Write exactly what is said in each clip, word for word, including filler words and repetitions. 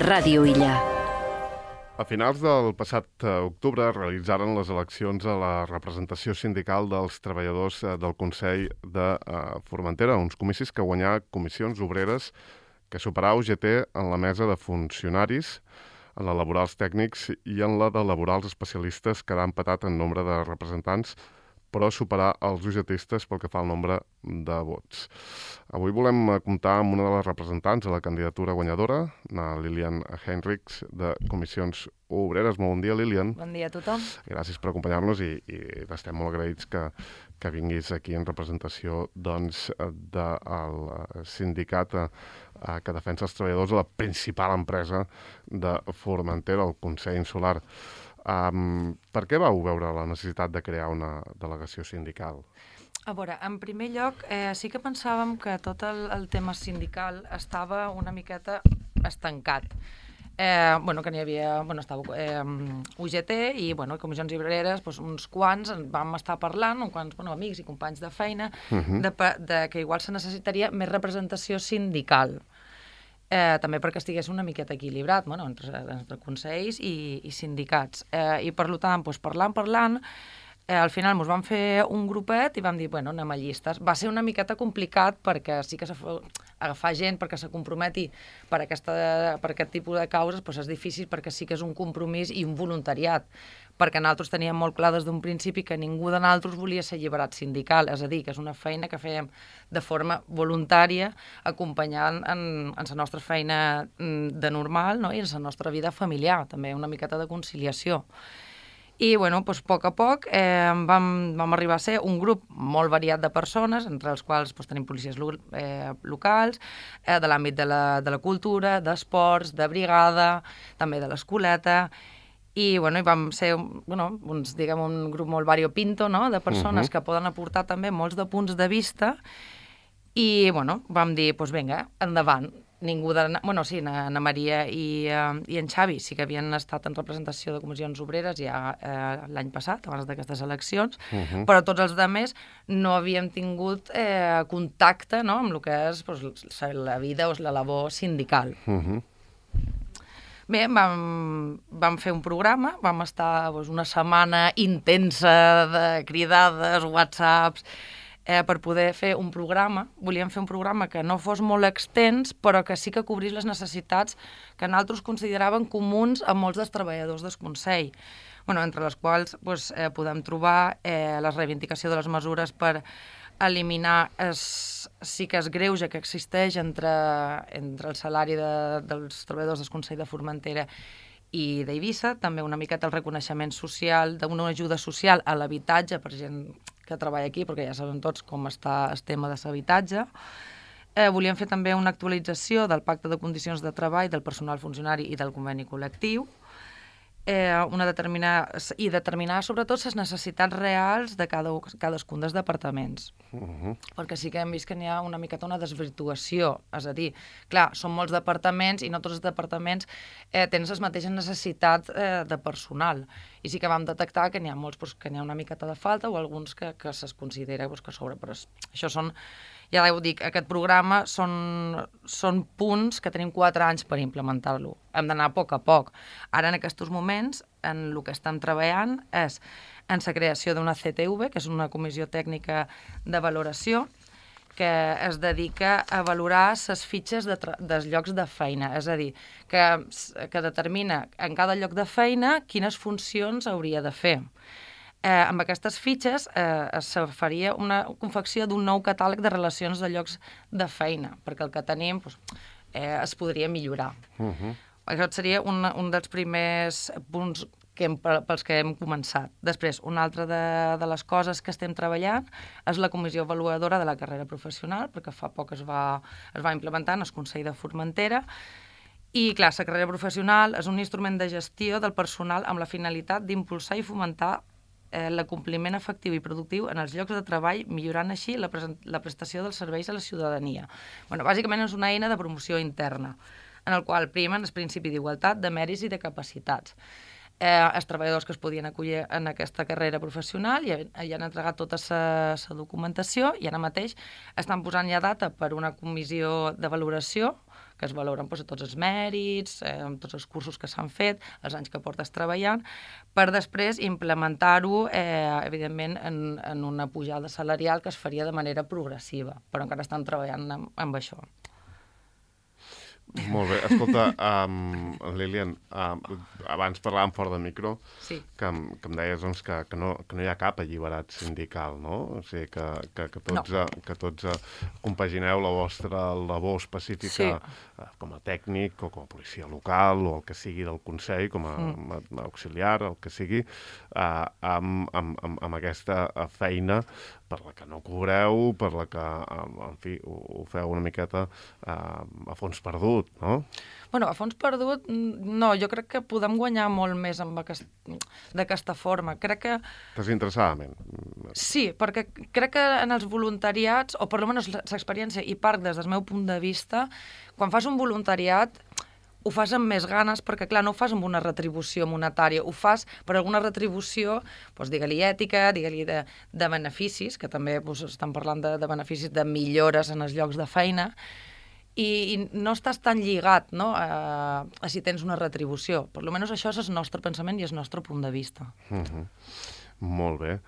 Ràdio Illa. A finals del passat octubre realitzaren les eleccions a la representació sindical dels treballadors del Consell de Formentera, uns comicis que guanyà Comissions Obreres que superà U G T en la mesa de funcionaris, en la laborals tècnics i en la de laborals especialistes, quedar empatat en nombre de representants, però superar els ugetistes pel que fa al nombre de vots. Avui volem comptar amb una de les representants de la candidatura guanyadora, la Lilian Heinrichs, de Comissions Obreres. Molt bon dia, Lilian. Bon dia a tothom. Gràcies per acompanyar-nos i, i estem molt agraïts que, que vinguis aquí en representació doncs, del sindicat eh, que defensa els treballadors de la principal empresa de Formentera, el Consell Insular. Um, per què vau veure la necessitat de crear una delegació sindical? A veure, en primer lloc, eh, sí que pensàvem que tot el, el tema sindical estava una miqueta estancat. Eh, bueno, que n'hi havia, bueno, estava eh, U G T i, bueno, Comissions Obreres, doncs, uns quants vam estar parlant, uns quants, bueno, amics i companys de feina, uh-huh. de, de que igual se necessitaria més representació sindical. Eh, també perquè estigués una miqueta equilibrat, bueno, entre, entre consells i, i sindicats. Eh, I per tant, doncs, parlant, parlant, eh, al final ens vam fer un grupet i vam dir, bueno, anem a llistes. Va ser una miqueta complicat perquè sí que agafar gent perquè se comprometi per, aquesta, per aquest tipus de causes doncs és difícil perquè sí que és un compromís i un voluntariat, perquè nosaltres teníem molt clar des d'un principi que ningú de nosaltres volia ser alliberat sindical, és a dir, que és una feina que fèiem de forma voluntària, acompanyant en, en la nostra feina de normal, no? I en la nostra vida familiar, també una miqueta de conciliació. I, bueno, doncs, a poc a poc eh, vam, vam arribar a ser un grup molt variat de persones, entre els quals doncs, tenim policies lo, eh, locals, eh, de l'àmbit de la, de la cultura, d'esports, de brigada, també de l'escoleta. I, bueno, i vam ser bueno, uns, diguem, un grup molt variopinto, no?, de persones uh-huh. que poden aportar també molts de punts de vista. I, bueno, vam dir, doncs vinga, endavant. Ningú de... Bueno, sí, Ana Maria i, uh, i en Xavi sí que havien estat en representació de Comissions Obreres ja eh, l'any passat, abans d'aquestes eleccions, uh-huh. però tots els altres no havíem tingut eh, contacte, no?, amb el que és doncs, la vida o la labor sindical. Uh-huh. Bé, vam, vam fer un programa, vam estar doncs, una setmana intensa de cridades, whatsapps, eh, per poder fer un programa. Volíem fer un programa que no fos molt extens, però que sí que cobrís les necessitats que nosaltres consideràvem comuns a molts dels treballadors del Consell. Bueno, entre les quals doncs, eh, podem trobar eh, la reivindicació de les mesures per eliminar es, sí que és greuge que existeix entre, entre el salari de, dels treballadors del Consell de Formentera i d'Eivissa, també una miqueta el reconeixement social, d'una ajuda social a l'habitatge per gent que treballa aquí, perquè ja sabem tots com està el tema de l'habitatge. Eh, volíem fer també una actualització del pacte de condicions de treball del personal funcionari i del conveni col·lectiu, Eh, una determinar, i determinar sobretot les necessitats reals de cada, cadascun dels departaments. Uh-huh. Perquè sí que hem vist que n'hi ha una miqueta una desvirtuació, és a dir, clar, són molts departaments i no tots els departaments eh, tenen les mateixes necessitats eh, de personal. I sí que vam detectar que n'hi ha molts doncs, que n'hi ha una miqueta de falta o alguns que, que es considera doncs, que sobre... Però això són... Ja ho dic, aquest programa són, són punts que tenim quatre anys per implementar-lo. Hem d'anar a poc a poc. Ara, en aquests moments, en el que estem treballant és en la creació d'una C T V, que és una comissió tècnica de valoració, que es dedica a valorar les fitxes de dels llocs de feina. És a dir, que, que determina en cada lloc de feina quines funcions hauria de fer. Eh, amb aquestes fitxes eh, es faria una confecció d'un nou catàleg de relacions de llocs de feina, perquè el que tenim doncs, eh, es podria millorar. Uh-huh. Això seria un, un dels primers punts que hem, pels que hem començat. Després, una altra de, de les coses que estem treballant és la comissió avaluadora de la carrera professional, perquè fa poc es va, es va implementar en el Consell de Formentera. I, clar, la carrera professional és un instrument de gestió del personal amb la finalitat d'impulsar i fomentar eh, l'acompliment efectiu i productiu en els llocs de treball, millorant així la, la prestació dels serveis a la ciutadania. Bueno, bàsicament és una eina de promoció interna, en el qual primen el principi d'igualtat, de mèrits i de capacitats. Eh, els treballadors que es podien acollir en aquesta carrera professional ja, ja han entregat tota la documentació i ara mateix estan posant ja data per una comissió de valoració que es valoren doncs, tots els mèrits, eh, tots els cursos que s'han fet, els anys que portes treballant, per després implementar-ho, eh, evidentment, en, en una pujada salarial que es faria de manera progressiva, però encara estan treballant amb, amb això. Molt bé. Escolta, um, Lilian, um, abans parlàvem fora de micro, sí. que, em, que em deies doncs, que, que, no, que no hi ha cap alliberat sindical, no? O sigui, que, que, que tots, no. uh, que tots uh, compagineu la vostra labor específica sí. uh, com a tècnic o com a policia local o el que sigui del Consell, com a, mm. a auxiliar, el que sigui, uh, amb, amb, amb, amb aquesta feina per la que no cobreu, per la que, en fi, ho, ho feu una miqueta uh, a fons perdut, no? Bueno, a fons perdut, no, jo crec que podem guanyar molt més amb aquest, d'aquesta forma. Crec que... Desinteressadament. Sí, perquè crec que en els voluntariats, o per almenys l'experiència, i part des del meu punt de vista, quan fas un voluntariat ho fas amb més ganes, perquè, clar, no ho fas amb una retribució monetària, ho fas per alguna retribució, doncs, digue-li ètica, digue-li de, de beneficis, que també doncs, estan parlant de, de beneficis, de millores en els llocs de feina, i, i no estàs tan lligat, no?, a, a si tens una retribució. Per almenys això és el nostre pensament i el nostre punt de vista. Mm-hmm. Molt bé.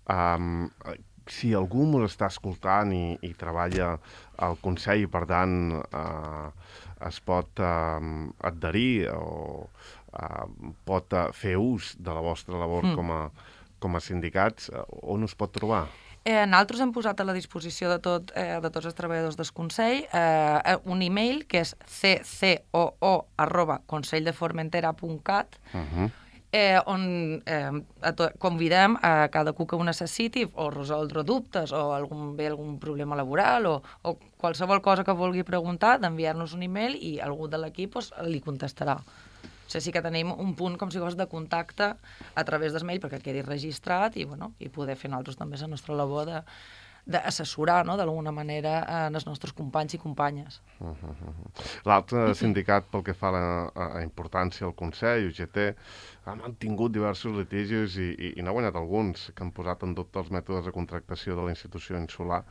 Um, si algú m'ho està escoltant i, i treballa al Consell, per tant, uh, es pot uh, adherir o uh, pot uh, fer ús de la vostra labor mm. com, a, com a sindicats, uh, on us pot trobar? Eh, nosaltres hem posat a la disposició de, tot, eh, de tots els treballadors del Consell eh, un e-mail que és c c o o arroba conselldeformentera punt cat uh-huh. eh, on eh, a to- convidem a cada cu que ho necessiti o resoldre dubtes o algun, bé algun problema laboral o, o qualsevol cosa que vulgui preguntar, d'enviar-nos un e-mail i algú de l'equip pues, li contestarà. O sigui, sí que tenim un punt com si fos de contacte a través del mail perquè quedi registrat i, bueno, i poder fer nosaltres també la nostra labor de, d'assessorar, no?, d'alguna manera en els nostres companys i companyes. Uh -huh. L'altre sindicat, pel que fa a, la, a importància al Consell, U G T, ha mantingut diversos litigis i, i, i n'ha guanyat alguns que han posat en dubte els mètodes de contractació de la institució insular.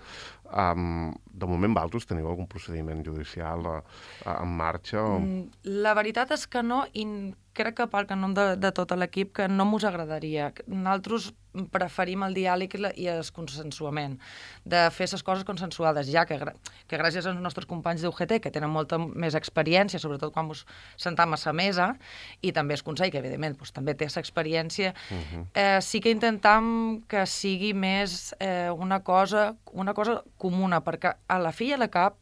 Um, de moment, vosaltres teniu algun procediment judicial a, a, en marxa? O... La veritat és que no, i crec que pel nom de, de tot l'equip que no mos agradaria. Nosaltres preferim el diàleg i, la, i el consensuament, de fer les coses consensuades, ja que, que gràcies als nostres companys d'U G T, que tenen molta més experiència, sobretot quan ens sentam a la mesa, i també el Consell, que evidentment doncs, també té l'experiència, uh-huh. eh, sí que intentam que sigui més eh, una cosa, una cosa comuna, perquè a la fi i a la cap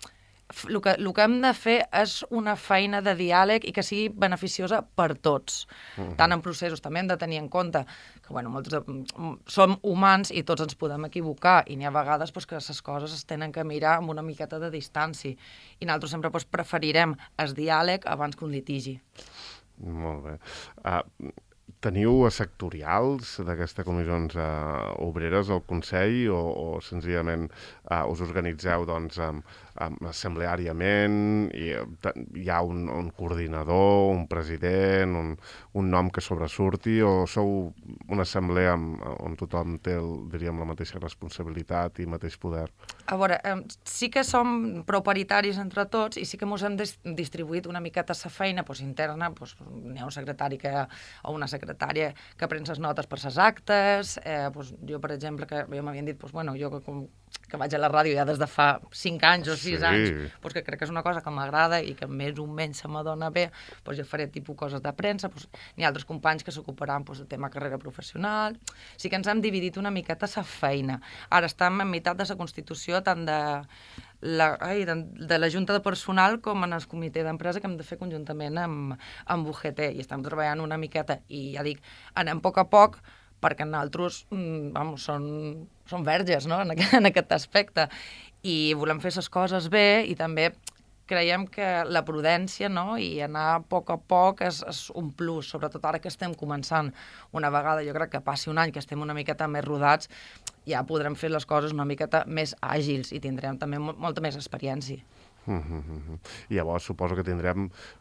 el que, el que hem de fer és una feina de diàleg i que sigui beneficiosa per tots. Uh-huh. Tant en processos també hem de tenir en compte que bueno, molts de, som humans i tots ens podem equivocar i n'hi ha vegades doncs, que les coses es tenen que mirar amb una miqueta de distància i nosaltres sempre doncs, preferirem el diàleg abans que un litigi. Molt bé. Uh, teniu sectorials d'aquestes comissions uh, obreres al Consell o, o senzillament uh, us organitzeu doncs, um, um, assembleàriament i uh, hi ha un, un coordinador, un president, un, un nom que sobresurti o sou una assemblea amb, on tothom té el, diríem, la mateixa responsabilitat i mateix poder? A veure, eh, sí que som prou paritaris entre tots i sí que ens hem dis- distribuït una miqueta la feina doncs, interna, doncs, n'hi ha un secretari que, o una secretària que pren les notes per les actes, eh, doncs, jo, per exemple, que jo m'havien dit, doncs, bueno, jo que, com, que vaig a la ràdio ja des de fa cinc anys o sis sí. anys, doncs, que crec que és una cosa que m'agrada i que més o menys se m'adona bé, doncs, jo faré tipus coses de premsa, doncs, n'hi ha altres companys que s'ocuparan doncs, del tema carrera professional, sí que ens hem dividit una miqueta la feina. Ara estem en meitat de la Constitució tant de la, ai, de, de la Junta de Personal com en el comitè d'empresa que hem de fer conjuntament amb, amb U G T i estem treballant una miqueta i ja dic, anem a poc a poc perquè nosaltres vamos, són, són verges no? en, aquest, en aquest aspecte i volem fer les coses bé i també creiem que la prudència no? i anar a poc a poc és, és un plus, sobretot ara que estem començant. Una vegada, jo crec que passi un any que estem una miqueta més rodats, ja podrem fer les coses una miqueta més àgils i tindrem també mo- molta més experiència. Mm-hmm. I llavors suposo que tindrem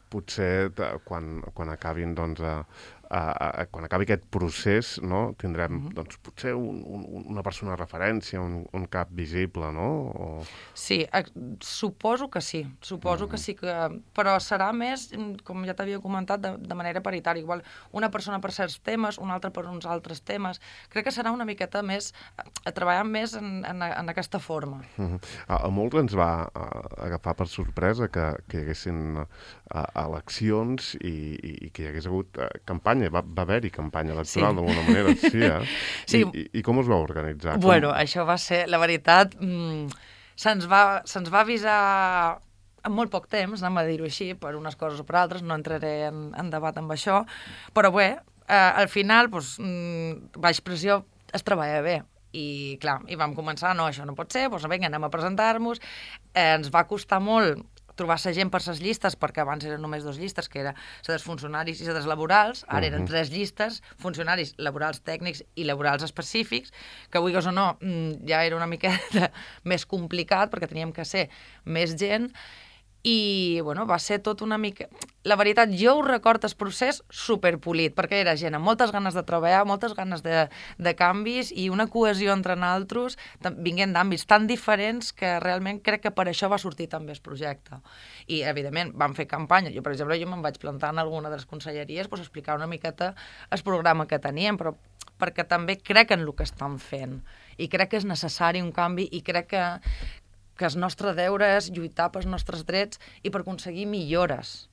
potser quan, quan acabin, doncs, a, a, a, quan acabi aquest procés, no, tindrem, uh -huh. doncs, potser un, un, una persona de referència, un, un cap visible, no? O... Sí, suposo que sí, suposo uh -huh. que sí, que... però serà més, com ja t'havia comentat, de, de manera paritària. Igual una persona per certs temes, una altra per uns altres temes. Crec que serà una miqueta més, a treballar més en, en, en aquesta forma. Uh -huh. a, a molts ens va a, agafar per sorpresa que, que hi haguessin a, eleccions i, i, i que hi hagués hagut uh, campanya. Va, va haver-hi campanya electoral, sí. d'alguna manera, sí, eh? Sí. I, i, I com us va organitzar? Bueno, com... això va ser, la veritat, mmm, se'ns va, se'ns va avisar en molt poc temps, anem a dir-ho així, per unes coses o per altres, no entraré en, en debat amb això, però bé, eh, al final, doncs, mmm, baix pressió, es treballa bé. I, clar, i vam començar, no, això no pot ser, doncs vinga, anem a presentar-nos. Eh, ens va costar molt trobar-se gent per les llistes, perquè abans eren només dues llistes, que era la dels funcionaris i la dels laborals, ara eren uh -huh. tres llistes, funcionaris, laborals tècnics i laborals específics, que, vulguis o no, ja era una miqueta més complicat, perquè teníem que ser més gent, i, bueno, va ser tot una mica... La veritat, jo ho record el procés superpolit, perquè era gent amb moltes ganes de treballar, moltes ganes de, de canvis i una cohesió entre nosaltres, vinguent d'àmbits tan diferents que realment crec que per això va sortir tan bé el projecte. I, evidentment, vam fer campanya. Jo, per exemple, jo me'n vaig plantar en alguna de les conselleries, doncs, explicar una miqueta el programa que teníem, però perquè també crec en el que estan fent. I crec que és necessari un canvi i crec que que el nostre deure és lluitar pels nostres drets i per aconseguir millores.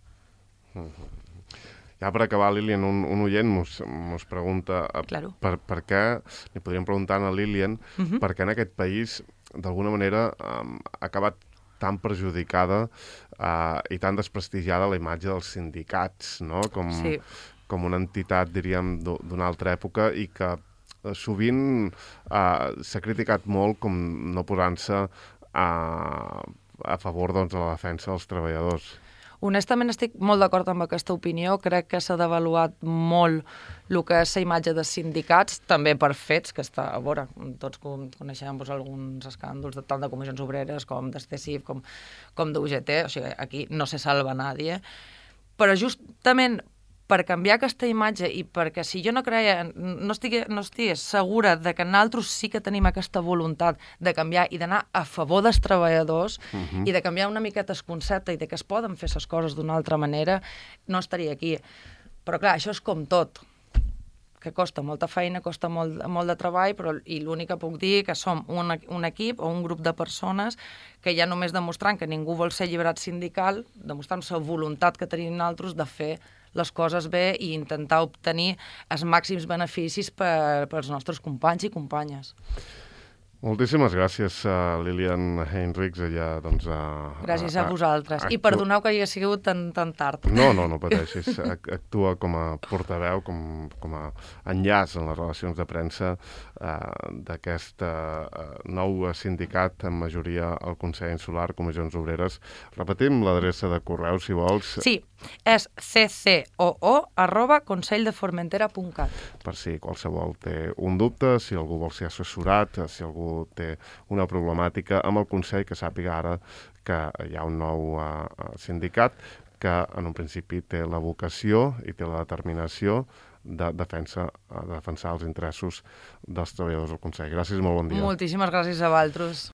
Ja per acabar, Lilian, un, un oient mos, mos pregunta claro. per, per què, li podríem preguntar a Lilian, uh -huh. per què en aquest país, d'alguna manera, um, ha acabat tan perjudicada uh, i tan desprestigiada la imatge dels sindicats, no? Com, sí. com una entitat, diríem, d'una altra època i que sovint uh, s'ha criticat molt com no posant-se A, a favor, doncs, de la defensa dels treballadors. Honestament estic molt d'acord amb aquesta opinió. Crec que s'ha devaluat molt el que és la imatge de sindicats, també per fets, que està a veure, tots coneixem doncs, alguns escàndols de tant de comissions obreres com d'Estesif, com, com d'U G T, o sigui, aquí no se salva nadie, però justament per canviar aquesta imatge i perquè si jo no creia, no estic, no estic segura de que nosaltres sí que tenim aquesta voluntat de canviar i d'anar a favor dels treballadors uh-huh. i de canviar una miqueta el concepte i de que es poden fer les coses d'una altra manera, no estaria aquí. Però clar, això és com tot, que costa molta feina, costa molt, molt de treball, però i l'únic que puc dir que som un, un equip o un grup de persones que ja només demostrant que ningú vol ser alliberat sindical, demostrant la voluntat que tenim nosaltres de fer les coses bé i intentar obtenir els màxims beneficis per, per als nostres companys i companyes. Moltíssimes gràcies, uh, Lilian Heinrichs. Ella, doncs, uh, gràcies a, a vosaltres. Actua... I perdoneu que hagi sigut tan, tan tard. No, no, no pateixis. Actua com a portaveu, com, com a enllaç en les relacions de premsa uh, d'aquest uh, nou sindicat amb majoria al Consell Insular, Comissions Obreres. Repetim l'adreça de correu, si vols. Sí, és ccoo arroba conselldeformentera punt cat. Per si qualsevol té un dubte, si algú vol ser assessorat, si algú té una problemàtica amb el Consell, que sàpiga ara que hi ha un nou uh, sindicat que en un principi té la vocació i té la determinació de, defensa, de defensar els interessos dels treballadors del Consell. Gràcies, molt bon dia. Moltíssimes gràcies a vosaltres.